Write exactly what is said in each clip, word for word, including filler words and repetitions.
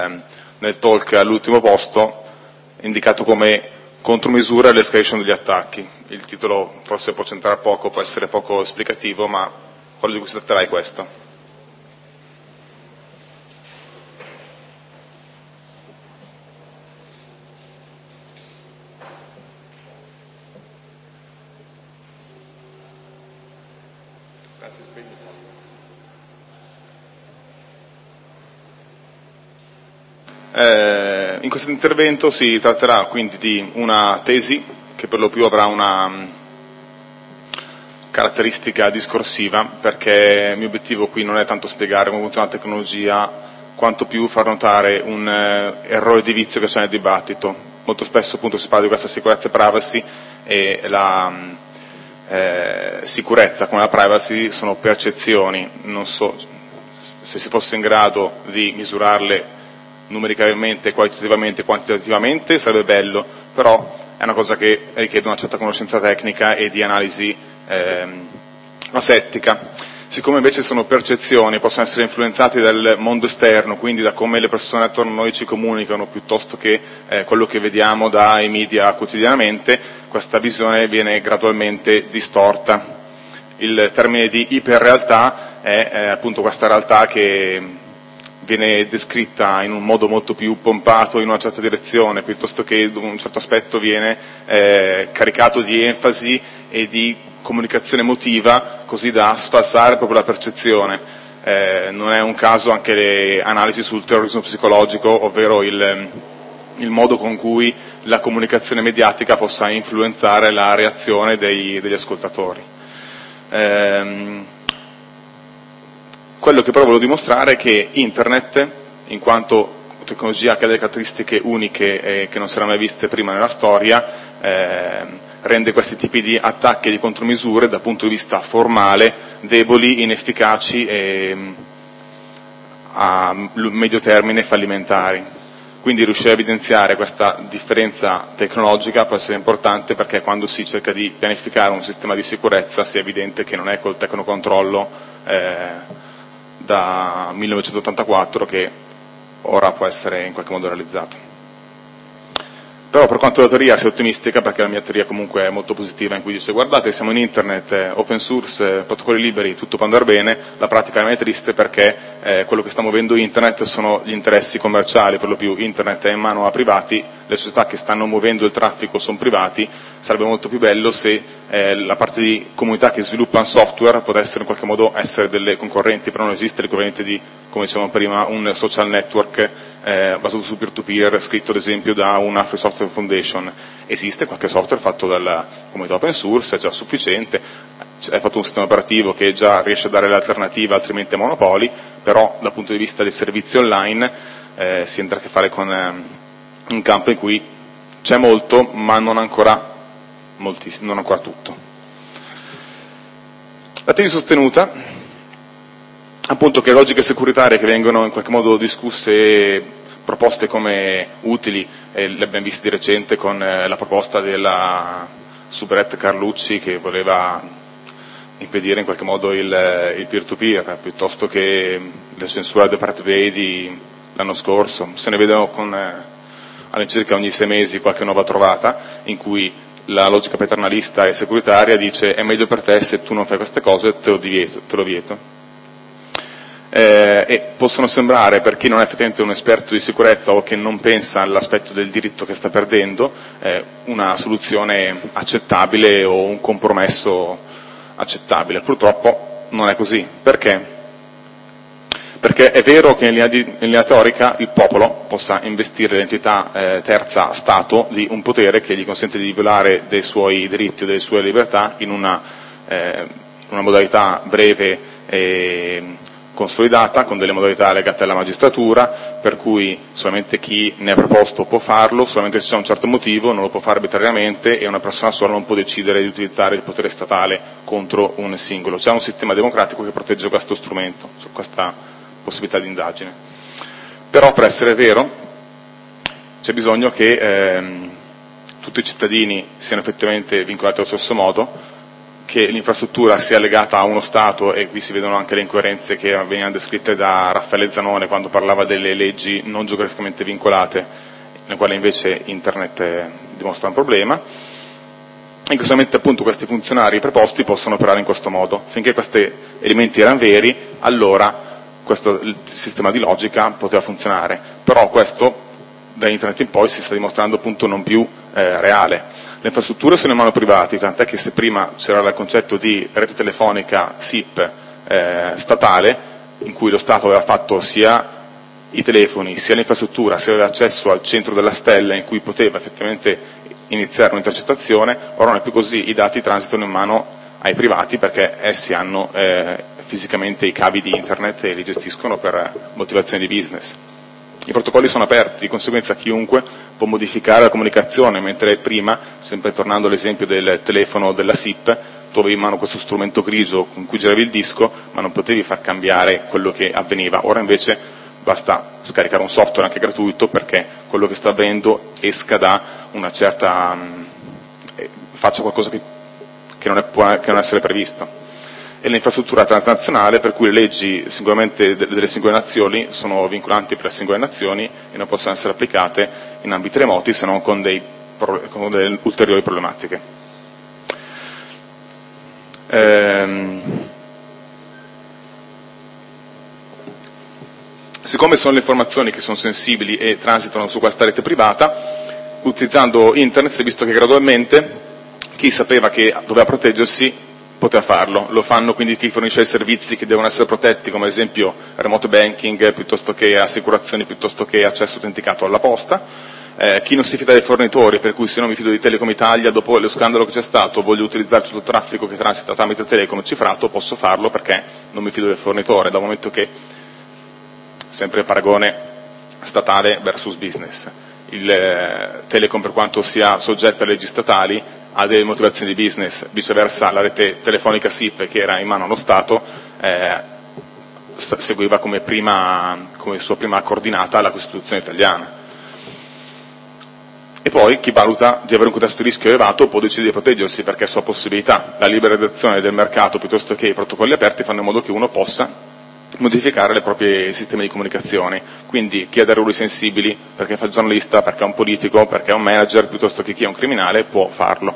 nel talk all'ultimo posto, indicato come contromisure all'escalation degli attacchi. Il titolo forse può centrare poco, può essere poco esplicativo, ma quello di cui si tratterà è questo. Eh, in questo intervento si tratterà quindi di una tesi che per lo più avrà una um, caratteristica discorsiva, perché il mio obiettivo qui non è tanto spiegare come funziona la tecnologia, quanto più far notare un uh, errore di vizio che c'è nel dibattito. Molto spesso appunto si parla di questa sicurezza e privacy, e la um, eh, sicurezza come la privacy sono percezioni. Non so se si fosse in grado di misurarle numericamente, qualitativamente, quantitativamente, sarebbe bello, però è una cosa che richiede una certa conoscenza tecnica e di analisi ehm, asettica. Siccome invece sono percezioni, possono essere influenzati dal mondo esterno, quindi da come le persone attorno a noi ci comunicano, piuttosto che eh, quello che vediamo dai media quotidianamente, questa visione viene gradualmente distorta. Il termine di iperrealtà è eh, appunto questa realtà che viene descritta in un modo molto più pompato in una certa direzione, piuttosto che un certo aspetto viene eh, caricato di enfasi e di comunicazione emotiva, così da sfalsare proprio la percezione. Eh, non è un caso anche le analisi sul terrorismo psicologico, ovvero il, il modo con cui la comunicazione mediatica possa influenzare la reazione dei, degli ascoltatori. Eh, Quello che però volevo dimostrare è che Internet, in quanto tecnologia che ha delle caratteristiche uniche e che non si erano mai viste prima nella storia, eh, rende questi tipi di attacchi e di contromisure dal punto di vista formale deboli, inefficaci e a medio termine fallimentari. Quindi riuscire a evidenziare questa differenza tecnologica può essere importante, perché quando si cerca di pianificare un sistema di sicurezza sia evidente che non è col tecnocontrollo eh, da millenovecentottantaquattro che ora può essere in qualche modo realizzato. Però per quanto la teoria sia ottimistica, perché la mia teoria comunque è molto positiva, in cui dice guardate siamo in internet, eh, open source, eh, protocolli liberi, tutto può andare bene, la pratica è triste, perché eh, quello che sta muovendo internet sono gli interessi commerciali, per lo più internet è in mano a privati, le società che stanno muovendo il traffico sono privati. Sarebbe molto più bello se eh, la parte di comunità che sviluppano software potessero in qualche modo essere delle concorrenti, però non esiste l'equivalente di, come dicevamo prima, un social network eh, basato su peer-to-peer, scritto ad esempio da una Free Software Foundation. Esiste qualche software fatto dalla comunità open source, è già sufficiente, è fatto un sistema operativo che già riesce a dare l'alternativa altrimenti a monopoli, però dal punto di vista dei servizi online eh, si entra a che fare con eh, un campo in cui c'è molto, ma non ancora moltissimo, non ancora tutto. La tesi sostenuta, appunto, che logiche securitarie che vengono in qualche modo discusse e proposte come utili, e le abbiamo viste di recente con eh, la proposta della soubrette Carlucci, che voleva impedire in qualche modo il, il peer-to-peer, piuttosto che la censura del Pirate Bay di l'anno scorso. Se ne vedono con eh, all'incirca ogni sei mesi qualche nuova trovata, in cui la logica paternalista e securitaria dice è meglio per te se tu non fai queste cose, te lo divieto, te lo vieto. Eh, e possono sembrare, per chi non è effettivamente un esperto di sicurezza o che non pensa all'aspetto del diritto che sta perdendo, eh, una soluzione accettabile o un compromesso accettabile. Purtroppo non è così. Perché? Perché è vero che in linea, di, in linea teorica il popolo possa investire l'entità eh, terza Stato di un potere che gli consente di violare dei suoi diritti e delle sue libertà in una, eh, una modalità breve e consolidata, con delle modalità legate alla magistratura, per cui solamente chi ne è proposto può farlo, solamente se c'è un certo motivo, non lo può fare arbitrariamente, e una persona sola non può decidere di utilizzare il potere statale contro un singolo. C'è un sistema democratico che protegge questo strumento, su questa possibilità di indagine. Però per essere vero c'è bisogno che ehm, tutti i cittadini siano effettivamente vincolati allo stesso modo, che l'infrastruttura sia legata a uno Stato, e qui si vedono anche le incoerenze che venivano descritte da Raffaele Zanone quando parlava delle leggi non geograficamente vincolate, nelle quali invece Internet dimostra un problema. In questo momento appunto questi funzionari preposti possono operare in questo modo. Finché questi elementi erano veri, allora questo il sistema di logica poteva funzionare, però questo da Internet in poi si sta dimostrando appunto non più eh, reale. Le infrastrutture sono in mano privati, tant'è che se prima c'era il concetto di rete telefonica S I P eh, statale, in cui lo Stato aveva fatto sia i telefoni, sia l'infrastruttura, sia aveva accesso al centro della stella in cui poteva effettivamente iniziare un'intercettazione, ora non è più così, i dati transitano in mano ai privati perché essi hanno eh, fisicamente i cavi di Internet e li gestiscono per motivazioni di business. I protocolli sono aperti, di conseguenza chiunque può modificare la comunicazione, mentre prima, sempre tornando all'esempio del telefono della S I P, tu avevi in mano questo strumento grigio con cui giravi il disco, ma non potevi far cambiare quello che avveniva. Ora invece basta scaricare un software anche gratuito perché quello che sta avvenendo esca da una certa, eh, faccia qualcosa che, che, non è, può che non essere previsto. E l'infrastruttura transnazionale per cui le leggi singolarmente delle singole nazioni sono vincolanti per le singole nazioni e non possono essere applicate in ambiti remoti se non con, dei, con delle ulteriori problematiche. Ehm, siccome sono le informazioni che sono sensibili e transitano su questa rete privata, utilizzando Internet si è visto che gradualmente chi sapeva che doveva proteggersi poteva farlo, lo fanno quindi chi fornisce i servizi che devono essere protetti, come ad esempio remote banking, piuttosto che assicurazioni, piuttosto che accesso autenticato alla posta, eh, chi non si fida dei fornitori, per cui se non mi fido di Telecom Italia, dopo lo scandalo che c'è stato, voglio utilizzare tutto il traffico che transita tramite Telecom cifrato, posso farlo perché non mi fido del fornitore, dal momento che, sempre il paragone statale versus business, il eh, Telecom per quanto sia soggetta alle leggi statali, ha delle motivazioni di business, viceversa la rete telefonica S I P che era in mano allo Stato eh, seguiva come, prima, come sua prima coordinata la Costituzione italiana. E poi chi valuta di avere un contesto di rischio elevato può decidere di proteggersi perché è sua possibilità. La liberalizzazione del mercato piuttosto che i protocolli aperti fanno in modo che uno possa modificare le proprie sistemi di comunicazione, quindi chi ha dei ruoli sensibili perché fa il giornalista, perché è un politico, perché è un manager, piuttosto che chi è un criminale può farlo.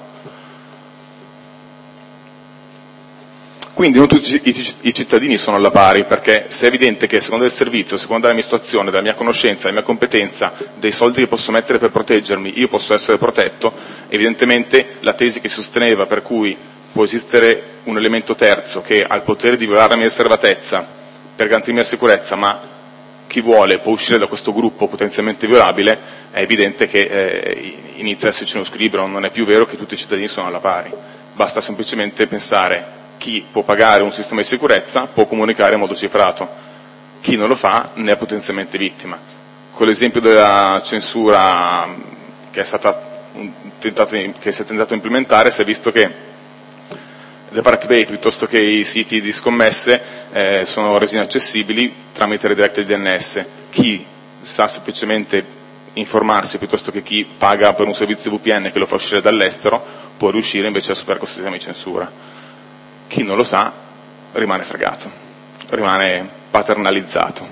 Quindi non tutti i cittadini sono alla pari, perché se è evidente che a seconda del servizio, a seconda della mia situazione, della mia conoscenza, della mia competenza, dei soldi che posso mettere per proteggermi, io posso essere protetto, evidentemente la tesi che si sosteneva per cui può esistere un elemento terzo che ha il potere di violare la mia riservatezza per garantirmi la sicurezza, ma chi vuole può uscire da questo gruppo potenzialmente violabile, è evidente che eh, inizia a esserci uno squilibrio, non è più vero che tutti i cittadini sono alla pari, basta semplicemente pensare chi può pagare un sistema di sicurezza può comunicare in modo cifrato, chi non lo fa ne è potenzialmente vittima. Con l'esempio della censura che è stata tentato, che si è tentato a implementare, si è visto che le Pirate Bay piuttosto che i siti di scommesse eh, sono resi inaccessibili tramite redirected D N S. Chi sa semplicemente informarsi piuttosto che chi paga per un servizio V P N che lo fa uscire dall'estero può riuscire invece a superare questo sistema di censura. Chi non lo sa rimane fregato, rimane paternalizzato.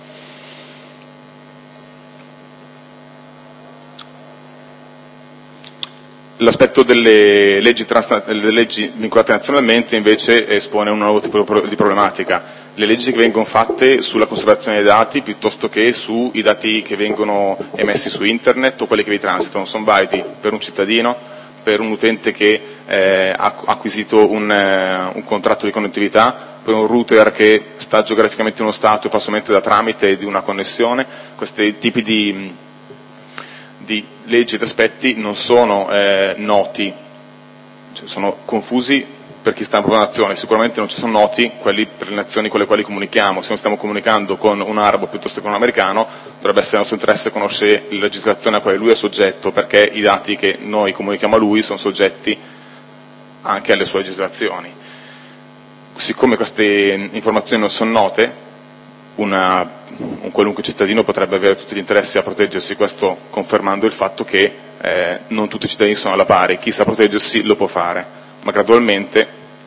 L'aspetto delle leggi, trans, delle leggi vincolate nazionalmente invece espone un nuovo tipo di problematica. Le leggi che vengono fatte sulla conservazione dei dati piuttosto che sui dati che vengono emessi su internet o quelli che vi transitano sono validi per un cittadino, per un utente che eh, ha acquisito un, eh, un contratto di connettività, per un router che sta geograficamente in uno stato e fa solamente da tramite di una connessione. Questi tipi di di leggi ed aspetti non sono eh, noti, cioè sono confusi per chi sta in propria nazione, sicuramente non ci sono noti quelli per le nazioni con le quali comunichiamo. Se non stiamo comunicando con un arabo piuttosto che con un americano, dovrebbe essere il nostro interesse conoscere la legislazione a cui lui è soggetto, perché i dati che noi comunichiamo a lui sono soggetti anche alle sue legislazioni. Siccome queste informazioni non sono note, una un qualunque cittadino potrebbe avere tutti gli interessi a proteggersi, questo confermando il fatto che eh, non tutti i cittadini sono alla pari, chi sa proteggersi lo può fare, ma gradualmente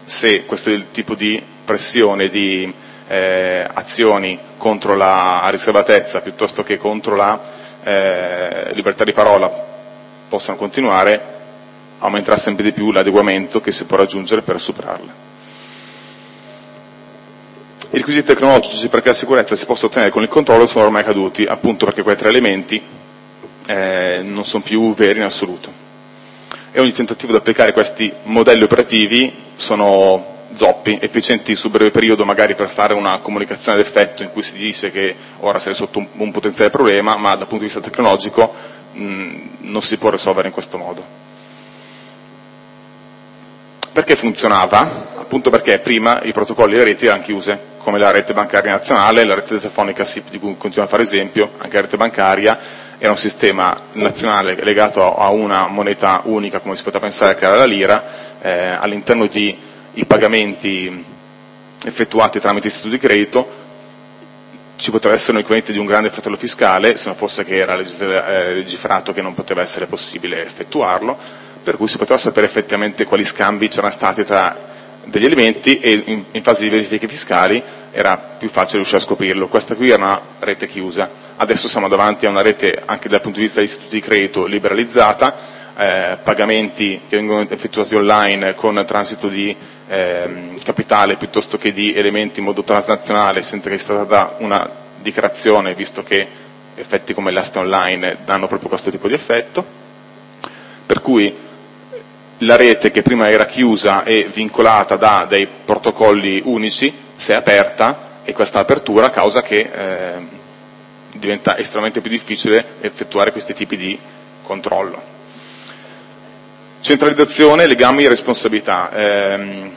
se questo tipo di pressione, di eh, azioni contro la riservatezza piuttosto che contro la eh, libertà di parola possano continuare, aumenterà sempre di più l'adeguamento che si può raggiungere per superarle. I requisiti tecnologici perché la sicurezza si possa ottenere con il controllo sono ormai caduti, appunto perché quei tre elementi eh, non sono più veri in assoluto. E ogni tentativo di applicare questi modelli operativi sono zoppi, efficienti sul breve periodo magari per fare una comunicazione d'effetto in cui si dice che ora sei sotto un, un potenziale problema, ma dal punto di vista tecnologico mh, non si può risolvere in questo modo. Perché funzionava? Appunto perché prima i protocolli e le reti erano chiuse, come la rete bancaria nazionale, la rete telefonica S I P di cui continuo a fare esempio, anche la rete bancaria era un sistema nazionale legato a una moneta unica, come si poteva pensare che era la lira, eh, all'interno di i pagamenti effettuati tramite istituti di credito ci poteva essere un equivalente di un grande fratello fiscale, se non fosse che era legiferato che non poteva essere possibile effettuarlo, per cui si poteva sapere effettivamente quali scambi c'erano stati tra degli elementi e in, in fase di verifiche fiscali era più facile riuscire a scoprirlo. Questa qui era una rete chiusa, adesso siamo davanti a una rete anche dal punto di vista degli istituti di credito liberalizzata, eh, pagamenti che vengono effettuati online con transito di eh, capitale piuttosto che di elementi in modo transnazionale senza che sia stata data una dichiarazione, visto che effetti come l'asta online danno proprio questo tipo di effetto, per cui la rete che prima era chiusa e vincolata da dei protocolli unici si è aperta e questa apertura causa che eh, diventa estremamente più difficile effettuare questi tipi di controllo. Centralizzazione, legami e responsabilità. Eh,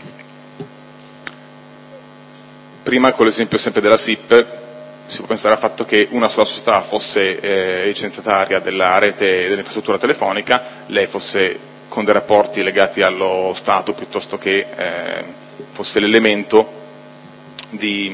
prima con l'esempio sempre della S I P si può pensare al fatto che una sola società fosse eh, licenziataria della rete dell'infrastruttura telefonica, lei fosse con dei rapporti legati allo Stato piuttosto che eh, fosse l'elemento di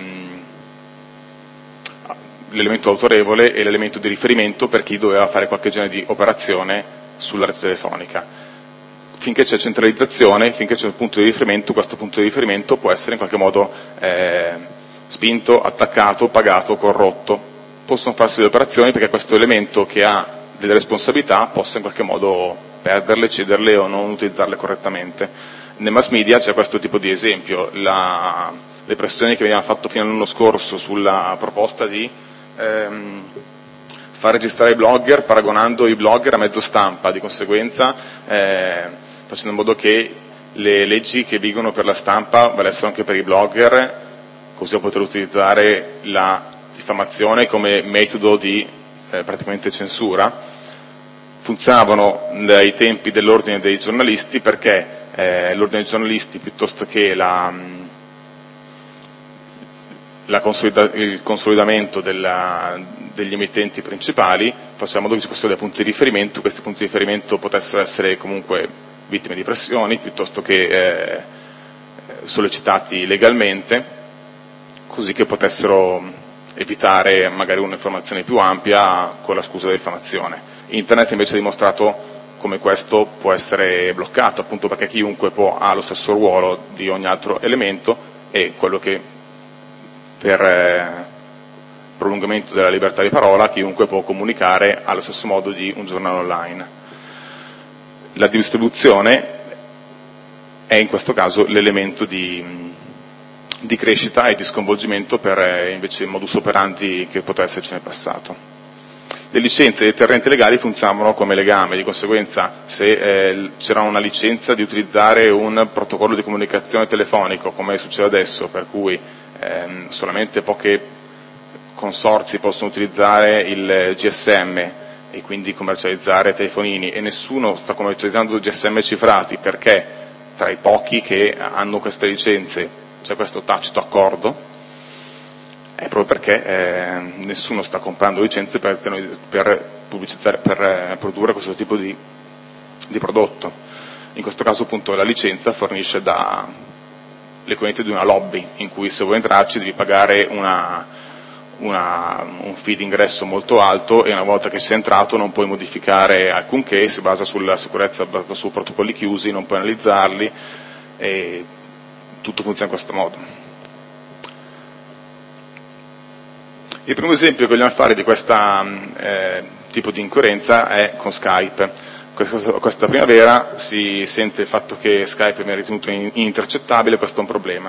l'elemento autorevole e l'elemento di riferimento per chi doveva fare qualche genere di operazione sulla rete telefonica. Finché c'è centralizzazione, finché c'è un punto di riferimento, questo punto di riferimento può essere in qualche modo eh, spinto, attaccato, pagato, corrotto. Possono farsi delle operazioni perché questo elemento che ha delle responsabilità possa in qualche modo perderle, cederle o non utilizzarle correttamente. Nei mass media c'è questo tipo di esempio, la, le pressioni che venivano fatte fino all'anno scorso sulla proposta di ehm, far registrare i blogger paragonando i blogger a mezzo stampa, di conseguenza eh, facendo in modo che le leggi che vigono per la stampa valessero anche per i blogger, così da poter utilizzare la diffamazione come metodo di eh, praticamente censura. Funzionavano dai tempi dell'ordine dei giornalisti perché eh, l'ordine dei giornalisti piuttosto che la, la consolida, il consolidamento della, degli emittenti principali faceva in modo che ci fossero dei punti di riferimento, questi punti di riferimento potessero essere comunque vittime di pressioni piuttosto che eh, sollecitati legalmente, così che potessero evitare magari un'informazione più ampia con la scusa della diffamazione. Internet invece ha dimostrato come questo può essere bloccato, appunto perché chiunque può, ha lo stesso ruolo di ogni altro elemento e quello che per eh, prolungamento della libertà di parola chiunque può comunicare allo stesso modo di un giornale online. La distribuzione è in questo caso l'elemento di, di crescita e di sconvolgimento per eh, invece il modus operandi che poteva esserci nel passato. Le licenze e i deterrenti legali funzionavano come legame, di conseguenza se eh, c'era una licenza di utilizzare un protocollo di comunicazione telefonico, come succede adesso, per cui ehm, solamente pochi consorzi possono utilizzare il G S M e quindi commercializzare telefonini e nessuno sta commercializzando G S M cifrati perché tra i pochi che hanno queste licenze c'è questo tacito accordo, è proprio perché eh, nessuno sta comprando licenze per, per pubblicizzare, per eh, produrre questo tipo di, di prodotto. In questo caso appunto la licenza fornisce da l'equivalente di una lobby, in cui se vuoi entrarci devi pagare una, una, un fee d'ingresso molto alto e una volta che sei entrato non puoi modificare alcunché, si basa sulla sicurezza basata su protocolli chiusi, non puoi analizzarli e tutto funziona in questo modo. Il primo esempio che vogliamo fare di questo eh, tipo di incoerenza è con Skype. Questa, questa primavera si sente il fatto che Skype viene ritenuto inintercettabile, questo è un problema.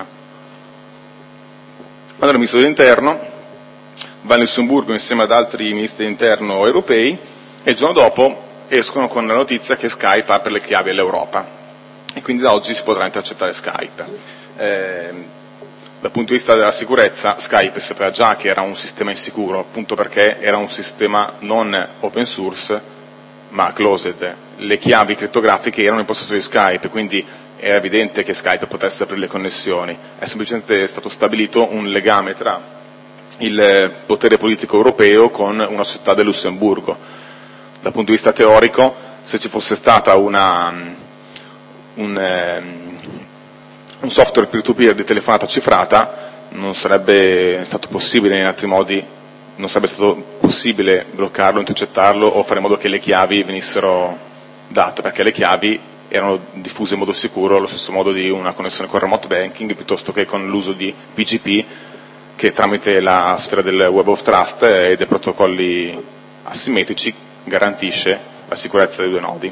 Allora il ministro dell'interno va in Lussemburgo insieme ad altri ministri dell'interno europei e il giorno dopo escono con la notizia che Skype apre le chiavi all'Europa e quindi da oggi si potrà intercettare Skype. Eh, dal punto di vista della sicurezza Skype sapeva già che era un sistema insicuro, appunto perché era un sistema non open source ma closed. Le chiavi crittografiche erano in possesso di Skype, quindi era evidente che Skype potesse aprire le connessioni. È semplicemente stato stabilito un legame tra il potere politico europeo con una società del Lussemburgo. Dal punto di vista teorico, se ci fosse stata una, un, eh, un software peer-to-peer di telefonata cifrata, non sarebbe stato possibile in altri modi, non sarebbe stato possibile bloccarlo, intercettarlo o fare in modo che le chiavi venissero date, perché le chiavi erano diffuse in modo sicuro allo stesso modo di una connessione con remote banking piuttosto che con l'uso di P G P, che tramite la sfera del Web of Trust e dei protocolli asimmetrici garantisce la sicurezza dei due nodi.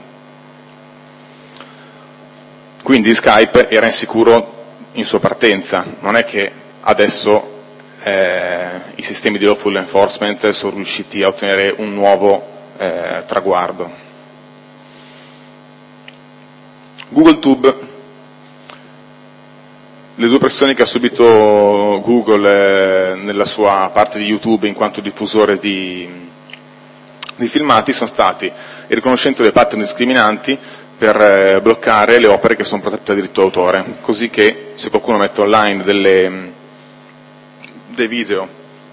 Quindi Skype era insicuro in sua partenza, non è che adesso eh, i sistemi di lawful enforcement sono riusciti a ottenere un nuovo eh, traguardo. GoogleTube, le due pressioni che ha subito Google eh, nella sua parte di YouTube in quanto diffusore di, di filmati sono stati il riconoscimento dei pattern discriminanti per eh, bloccare le opere che sono protette da diritto d'autore, così che se qualcuno mette online delle, dei video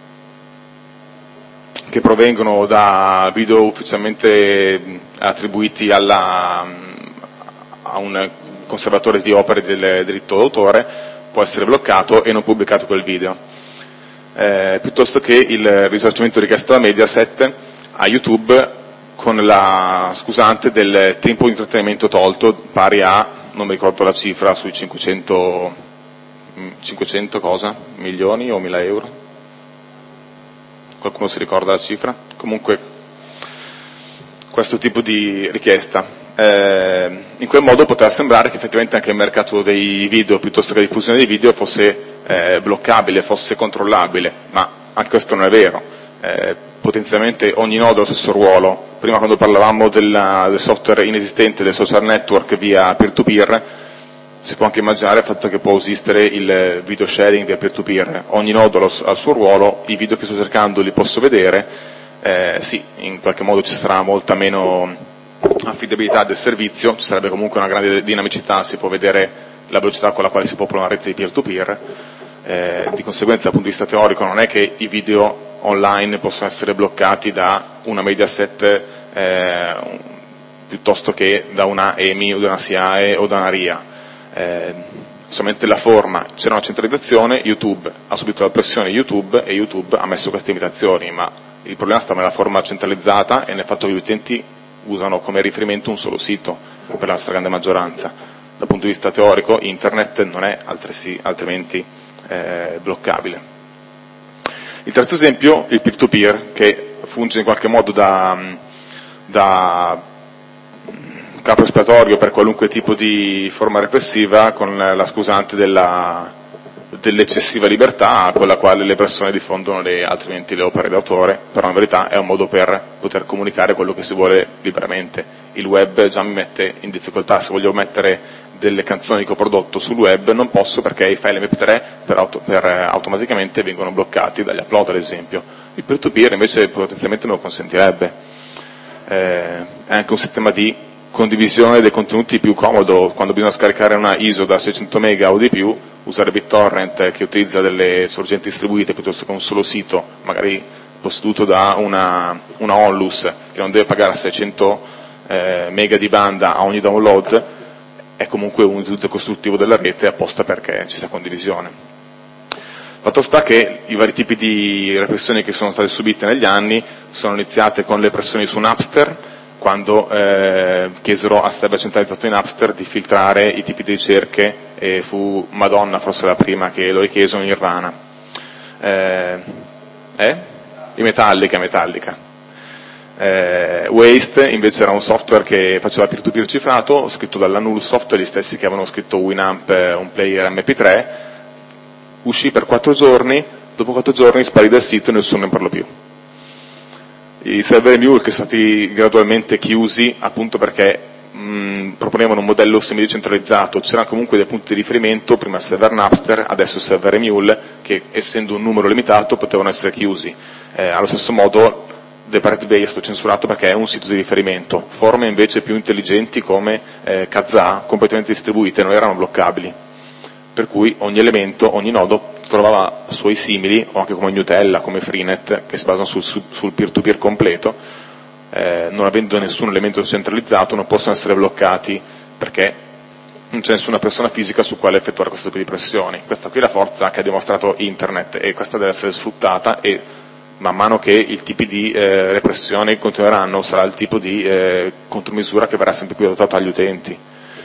che provengono da video ufficialmente attribuiti alla, a un conservatore di opere del diritto d'autore, può essere bloccato e non pubblicato quel video, eh, piuttosto che il risarcimento richiesto da Mediaset a YouTube con la scusante del tempo di intrattenimento tolto, pari a, non mi ricordo la cifra, sui cinquecento, cinquecento cosa? Milioni o mila euro? Qualcuno si ricorda la cifra? Comunque, questo tipo di richiesta. Eh, in quel modo poteva sembrare che effettivamente anche il mercato dei video, piuttosto che la diffusione dei video, fosse eh, bloccabile, fosse controllabile, ma anche questo non è vero. Eh, potenzialmente ogni nodo ha lo stesso ruolo. Prima, quando parlavamo della, del software inesistente del social network via peer-to-peer, si può anche immaginare il fatto che può esistere il video sharing via peer-to-peer. Ogni nodo ha il suo ruolo, i video che sto cercando li posso vedere, eh, sì, in qualche modo ci sarà molta meno affidabilità del servizio, ci sarebbe comunque una grande dinamicità, si può vedere la velocità con la quale si popola una rete di peer-to-peer, eh, di conseguenza dal punto di vista teorico non è che i video online possono essere bloccati da una Mediaset eh, piuttosto che da una E M I o da una S I A E o da una R I A, eh, solamente la forma, c'era una centralizzazione, YouTube ha subito la pressione YouTube e YouTube ha messo queste limitazioni, ma il problema sta nella forma centralizzata e nel fatto che gli utenti usano come riferimento un solo sito per la stragrande maggioranza. Dal punto di vista teorico internet non è altresì, altrimenti eh, bloccabile. Il terzo esempio, il peer-to-peer, che funge in qualche modo da, da capo espiatorio per qualunque tipo di forma repressiva, con la scusante della, dell'eccessiva libertà con la quale le persone diffondono le, altrimenti le opere d'autore, però in verità è un modo per poter comunicare quello che si vuole liberamente. Il web già mi mette in difficoltà, se voglio mettere delle canzoni che ho prodotto sul web non posso perché i file M P tre per, auto, per automaticamente vengono bloccati dagli upload ad esempio. Il peer-to-peer invece potenzialmente me lo consentirebbe. Eh, è anche un sistema di condivisione dei contenuti più comodo, quando bisogna scaricare una I S O da seicento mega o di più, usare BitTorrent che utilizza delle sorgenti distribuite piuttosto che un solo sito, magari posseduto da una, una onlus che non deve pagare seicento eh, mega di banda a ogni download, è comunque un utilizzo costruttivo della rete apposta perché ci sia condivisione. Fatto sta che i vari tipi di repressioni che sono state subite negli anni sono iniziate con le pressioni su Napster, quando eh, chiesero a server centralizzato in Napster di filtrare i tipi di ricerche, e fu Madonna forse la prima che lo richiese, in Nirvana. Eh? eh? I Metallica, Metallica. Eh, Waste invece era un software che faceva peer-to-peer cifrato, scritto dalla Nullsoft, gli stessi che avevano scritto Winamp, un player M P tre, uscì per quattro giorni, dopo quattro giorni sparì dal sito e nessuno ne parlò più. I server Mule che sono stati gradualmente chiusi appunto perché mh, proponevano un modello semi-decentralizzato, c'erano comunque dei punti di riferimento, prima il server Napster, adesso il server Mule, che essendo un numero limitato potevano essere chiusi. Eh, allo stesso modo The Pirate Bay è stato censurato perché è un sito di riferimento, forme invece più intelligenti come eh, Kazaa, completamente distribuite, non erano bloccabili, per cui ogni elemento, ogni nodo trovava suoi simili, o anche come Gnutella, come Freenet, che si basano sul, sul peer-to-peer completo, eh, non avendo nessun elemento centralizzato non possono essere bloccati perché non c'è nessuna persona fisica su quale effettuare questo tipo di pressioni. Questa qui è la forza che ha dimostrato Internet e questa deve essere sfruttata, e man mano che i tipi di eh, repressione continueranno sarà il tipo di eh, contromisura che verrà sempre più adottata agli utenti,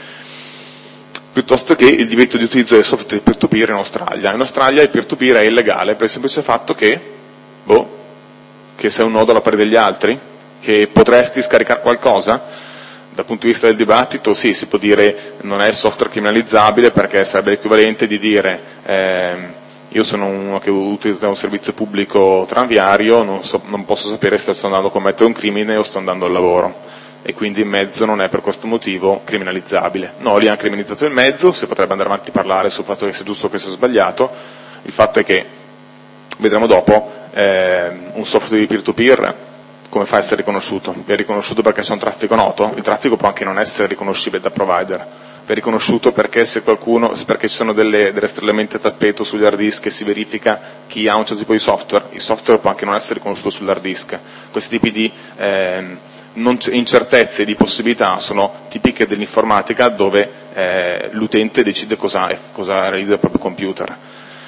piuttosto che il divieto di utilizzo del software peer-to-peer in Australia. In Australia il peer-to-peer è illegale per il semplice fatto che, boh, che sei un nodo alla pari degli altri, che potresti scaricare qualcosa. Dal punto di vista del dibattito, sì, si può dire non è software criminalizzabile perché sarebbe l'equivalente di dire eh, io sono uno che utilizza un servizio pubblico tranviario, non, so, non posso sapere se sto andando a commettere un crimine o sto andando al lavoro, e quindi il mezzo non è per questo motivo criminalizzabile. No, lì hanno criminalizzato il mezzo, si potrebbe andare avanti a parlare sul fatto che sia giusto o che sia sbagliato. Il fatto è che, vedremo dopo, eh, un software di peer-to-peer come fa a essere riconosciuto? È riconosciuto perché c'è un traffico noto? Il traffico può anche non essere riconoscibile da provider, è riconosciuto perché se qualcuno, perché ci sono delle, delle strelamenti a tappeto sugli hard disk e si verifica chi ha un certo tipo di software. Il software può anche non essere riconosciuto sull'hard disk. Questi tipi di eh, non, incertezze di possibilità sono tipiche dell'informatica, dove eh, l'utente decide cosa, cosa realizza il proprio computer.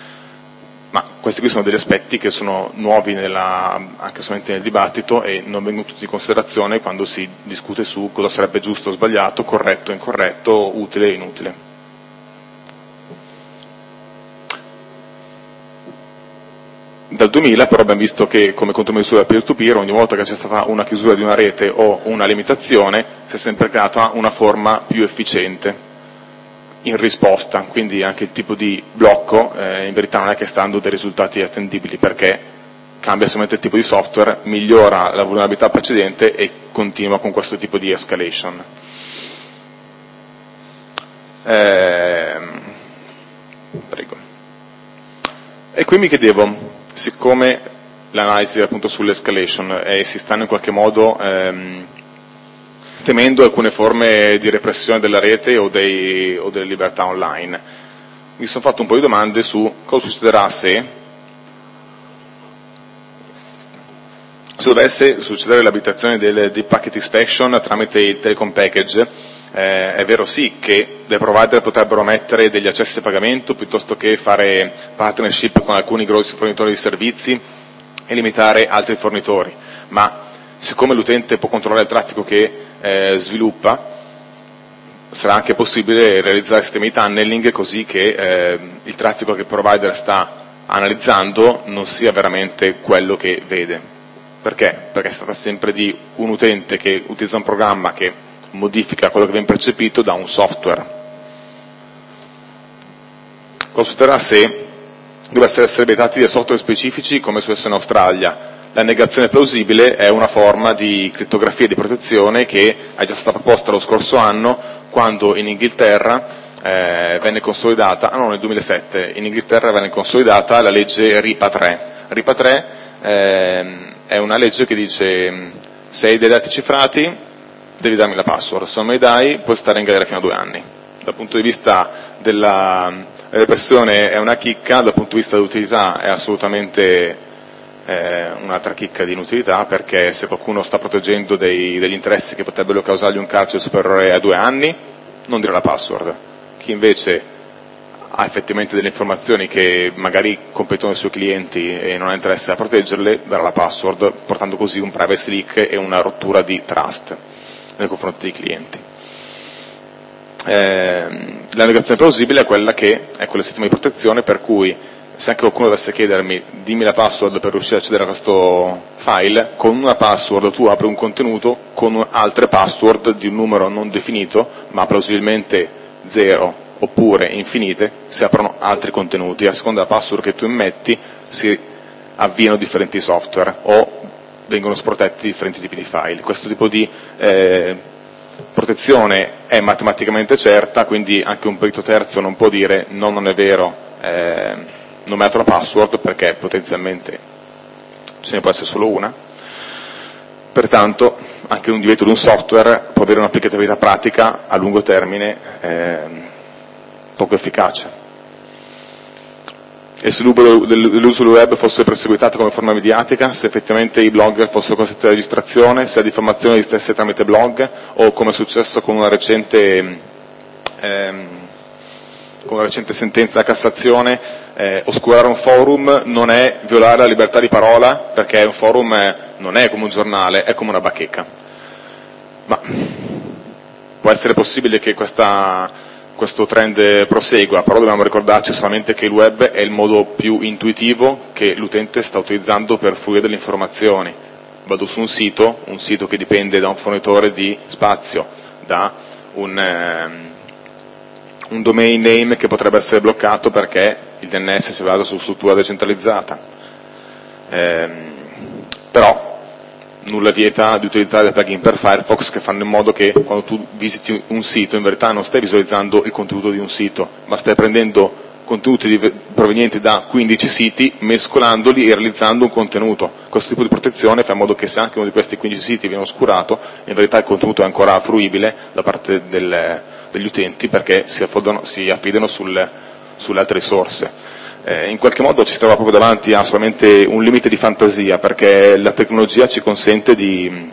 Ma questi qui sono degli aspetti che sono nuovi nella, anche solamente nel dibattito, e non vengono tutti in considerazione quando si discute su cosa sarebbe giusto o sbagliato, corretto o incorretto, utile o inutile. Dal duemila però abbiamo visto che come contromisura peer-to-peer, ogni volta che c'è stata una chiusura di una rete o una limitazione, si è sempre creata una forma più efficiente in risposta, quindi anche il tipo di blocco eh, in verità non è che sta dando dei risultati attendibili, perché cambia solamente il tipo di software, migliora la vulnerabilità precedente e continua con questo tipo di escalation. Eh, prego. E qui mi chiedevo, siccome l'analisi appunto sull'escalation e si stanno in qualche modo ehm, temendo alcune forme di repressione della rete o, dei, o delle libertà online, mi sono fatto un po' di domande su cosa succederà se, se dovesse succedere l'abilitazione del, dei packet inspection tramite il telecom package. Eh, è vero sì che dei provider potrebbero mettere degli accessi a pagamento piuttosto che fare partnership con alcuni grossi fornitori di servizi e limitare altri fornitori, ma siccome l'utente può controllare il traffico che eh, sviluppa, sarà anche possibile realizzare sistemi di tunneling così che eh, il traffico che il provider sta analizzando non sia veramente quello che vede. Perché? Perché si tratta sempre di un utente che utilizza un programma che modifica quello che viene percepito da un software. Cosa succederà se dovessero essere vietati dei software specifici come successo in Australia? La negazione plausibile è una forma di crittografia di protezione che è già stata proposta lo scorso anno, quando in Inghilterra eh, venne consolidata, ah no, nel duemilasette, in Inghilterra venne consolidata la legge RIPA tre. RIPA tre eh, è una legge che dice: se hai dei dati cifrati devi darmi la password, se non me li dai puoi stare in galera fino a due anni. Dal punto di vista della repressione è una chicca, dal punto di vista dell'utilità è assolutamente eh, un'altra chicca di inutilità, perché se qualcuno sta proteggendo dei, degli interessi che potrebbero causargli un carcere superiore a due anni, non dirà la password. Chi invece ha effettivamente delle informazioni che magari competono ai suoi clienti e non ha interesse a proteggerle, darà la password, portando così un privacy leak e una rottura di trust. nei confronti dei clienti. Eh, la navigazione plausibile è quella che è quel sistema di protezione per cui se anche qualcuno dovesse chiedermi dimmi la password per riuscire ad accedere a questo file, con una password tu apri un contenuto con altre password di un numero non definito ma plausibilmente zero oppure infinite, si aprono altri contenuti, a seconda della password che tu immetti si avviano differenti software o vengono sprotetti differenti tipi di file. Questo tipo di eh, protezione è matematicamente certa, quindi anche un perito terzo non può dire no, non è vero, eh, non metto la password perché potenzialmente ce ne può essere solo una. Pertanto anche un divieto di un software può avere un'applicatività pratica a lungo termine eh, poco efficace. E se l'uso del web fosse perseguitato come forma mediatica, se effettivamente i blogger fossero costretti alla registrazione, se la diffamazione esistesse tramite blog, o come è successo con una recente, ehm, con una recente sentenza della Cassazione, eh, oscurare un forum non è violare la libertà di parola, perché un forum è, non è come un giornale, è come una bacheca. Ma può essere possibile che questa... questo trend prosegua, però dobbiamo ricordarci solamente che il web è il modo più intuitivo che l'utente sta utilizzando per fruire delle informazioni. Vado su un sito, un sito che dipende da un fornitore di spazio, da un, um, un domain name che potrebbe essere bloccato perché il D N S si basa su struttura decentralizzata. Ehm, però nulla vieta di utilizzare dei plugin per Firefox che fanno in modo che quando tu visiti un sito in verità non stai visualizzando il contenuto di un sito, ma stai prendendo contenuti di, provenienti da quindici siti, mescolandoli e realizzando un contenuto. Questo tipo di protezione fa in modo che se anche uno di questi quindici siti viene oscurato, in verità il contenuto è ancora fruibile da parte del, degli utenti perché si affidano, si affidano sul, sulle altre risorse. Eh, in qualche modo ci trova proprio davanti a solamente un limite di fantasia, perché la tecnologia ci consente di,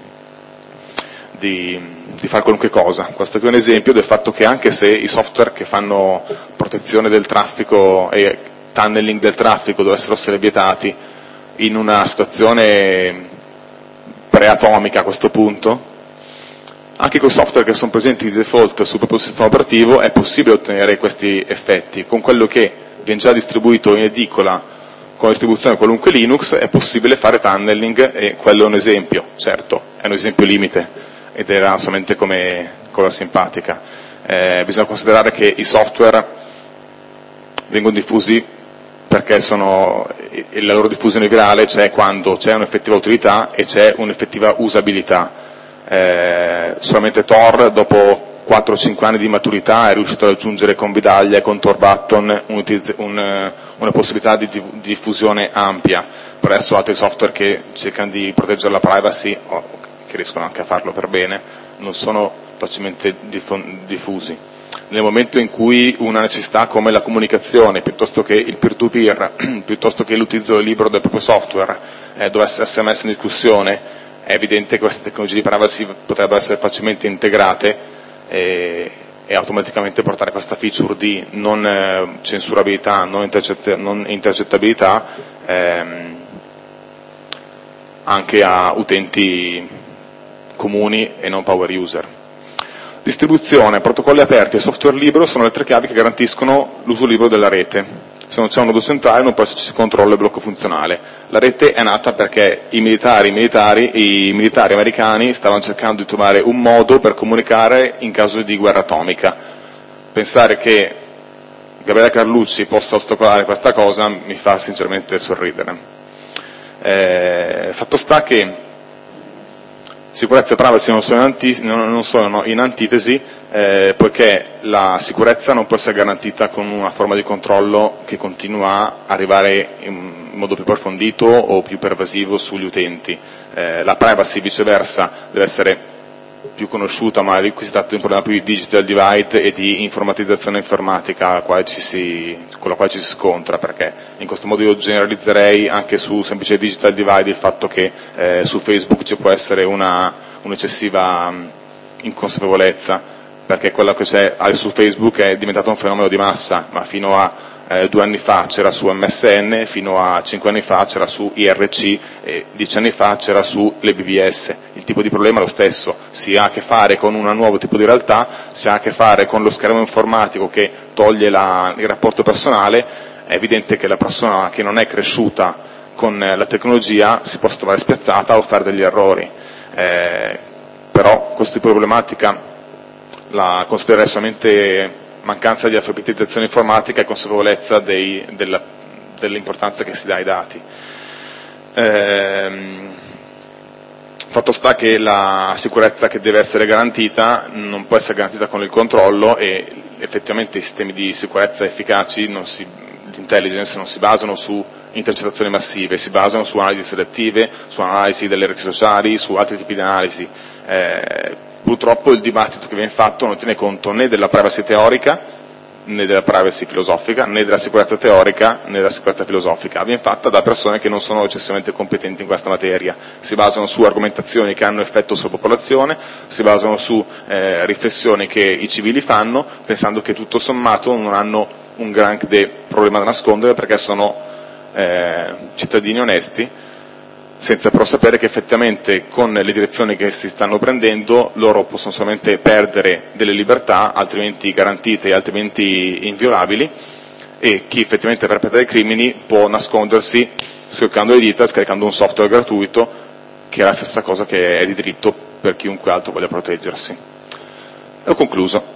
di, di fare qualunque cosa. Questo qui è un esempio del fatto che anche se i software che fanno protezione del traffico e tunneling del traffico dovessero essere vietati in una situazione preatomica a questo punto, anche con i software che sono presenti di default sul proprio sistema operativo è possibile ottenere questi effetti. Con quello che viene già distribuito in edicola con la distribuzione qualunque Linux è possibile fare tunneling e quello è un esempio, certo, è un esempio limite ed era solamente come cosa simpatica. Eh, bisogna considerare che i software vengono diffusi perché sono, e la loro diffusione virale c'è quando c'è un'effettiva utilità e c'è un'effettiva usabilità. Eh, solamente Tor dopo quattro o cinque anni di maturità è riuscito ad aggiungere con Vidaglia e con Tor Button un, un, una possibilità di, di diffusione ampia. Per adesso altri software che cercano di proteggere la privacy, o che riescono anche a farlo per bene, non sono facilmente diffusi. Nel momento in cui una necessità come la comunicazione, piuttosto che il peer-to-peer, piuttosto che l'utilizzo libero del proprio software, eh, dovesse essere messa in discussione, è evidente che queste tecnologie di privacy potrebbero essere facilmente integrate e, e automaticamente portare questa feature di non eh, censurabilità, non, intercett- non intercettabilità ehm, anche a utenti comuni e non power user. Distribuzione, protocolli aperti e software libero sono le tre chiavi che garantiscono l'uso libero della rete. Se non c'è un nodo centrale non può esserci controllo e blocco funzionale. La rete è nata perché i militari, i militari, i militari americani stavano cercando di trovare un modo per comunicare in caso di guerra atomica. Pensare che Gabriele Carlucci possa ostacolare questa cosa mi fa sinceramente sorridere. Eh, fatto sta che sicurezza e privacy non sono in, anti, non sono in antitesi, eh, poiché la sicurezza non può essere garantita con una forma di controllo che continua a arrivare in modo più approfondito o più pervasivo sugli utenti. Eh, la privacy viceversa deve essere più conosciuta, ma qui si tratta di un problema più di digital divide e di informatizzazione informatica con la quale ci si scontra, perché in questo modo io generalizzerei anche su semplice digital divide il fatto che eh, su Facebook ci può essere una, un'eccessiva um, inconsapevolezza, perché quello che c'è su Facebook è diventato un fenomeno di massa, ma fino a eh, due anni fa c'era su M S N, fino a cinque anni fa c'era su I R C e dieci anni fa c'era sulle B B S. Il tipo di problema è lo stesso, si ha a che fare con un nuovo tipo di realtà, si ha a che fare con lo schermo informatico che toglie la, il rapporto personale. È evidente che la persona che non è cresciuta con la tecnologia si può trovare spiazzata o fare degli errori, eh, però questo tipo di problematica la considererei solamente mancanza di alfabetizzazione informatica e consapevolezza dei, della, dell'importanza che si dà ai dati. Ehm, fatto sta che la sicurezza che deve essere garantita non può essere garantita con il controllo, e effettivamente i sistemi di sicurezza efficaci, non si, di intelligence, non si basano su intercettazioni massive, si basano su analisi selettive, su analisi delle reti sociali, su altri tipi di analisi. Eh, purtroppo il dibattito che viene fatto non tiene conto né della privacy teorica, né della privacy filosofica, né della sicurezza teorica, né della sicurezza filosofica. Viene fatta da persone che non sono eccessivamente competenti in questa materia, si basano su argomentazioni che hanno effetto sulla popolazione, si basano su eh, riflessioni che i civili fanno, pensando che tutto sommato non hanno un grande problema da nascondere perché sono eh, cittadini onesti, senza però sapere che effettivamente con le direzioni che si stanno prendendo loro possono solamente perdere delle libertà altrimenti garantite e altrimenti inviolabili, e chi effettivamente perpetra dei crimini può nascondersi schioccando le dita, scaricando un software gratuito, che è la stessa cosa che è di diritto per chiunque altro voglia proteggersi. E ho concluso.